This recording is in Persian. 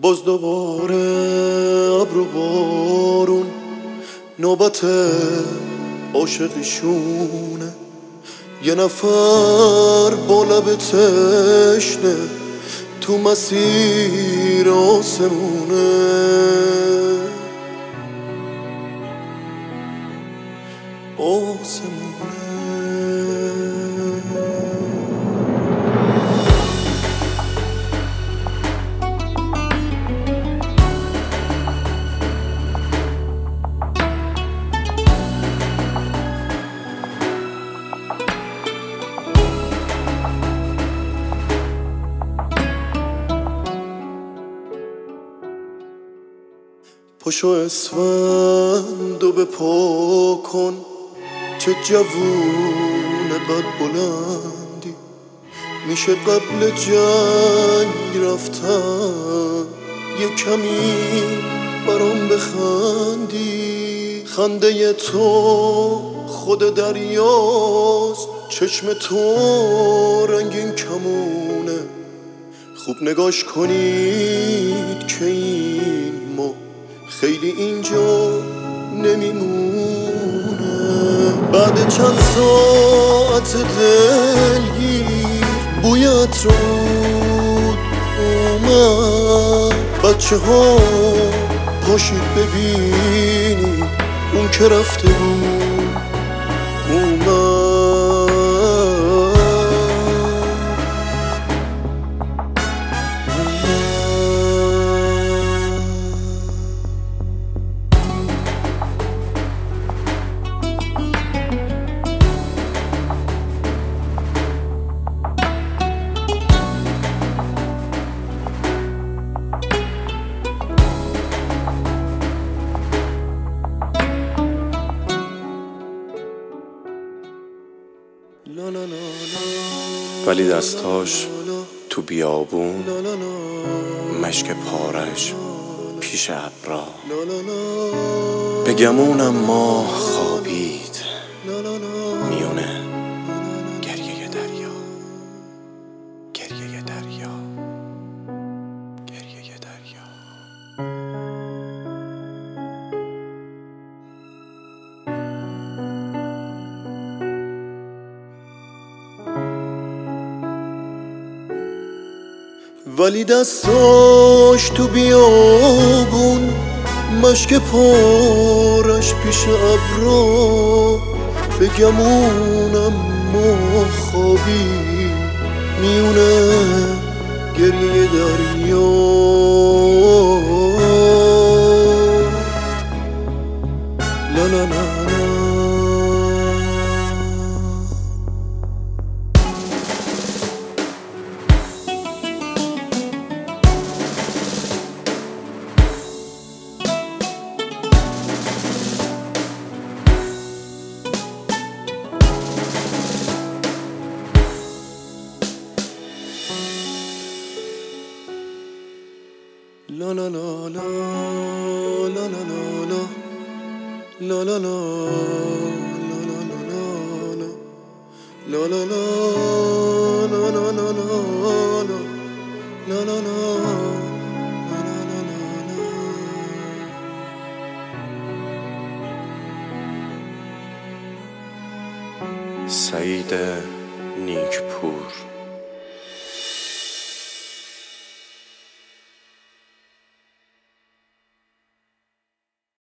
باز دوباره ابر و بارون نوبت عاشقیشونه. یه نفر با لب تشنه تو مسیر آسمونه. پاشو اسفندو به پا کن، چه جوون قد بلندی. میشه قبل جنگ رفتن یه کمی برام بخندی. خنده تو خود دریاست، چشم تو رنگین کمونه. خوب نگاش کنید که این ما خیلی اینجا نمیمونه. بعد چند ساعت دلگیر بوی عطرود اومد. بچه ها پاشید ببینید اون که رفته بود اومد. ولی دستاش تو بیابون، مشک پارش پیش ابرا. به گمونم ما خوابید میونه گریه دریا. گریه دریا، گریه دریا. ولی دستاش تو بیابون، مشک پارش پیش ابرا. به گمونم ما خوابی میونه گریه دریا. لا لا لا La la la la la la la la la la la la la. سعید نیکپور.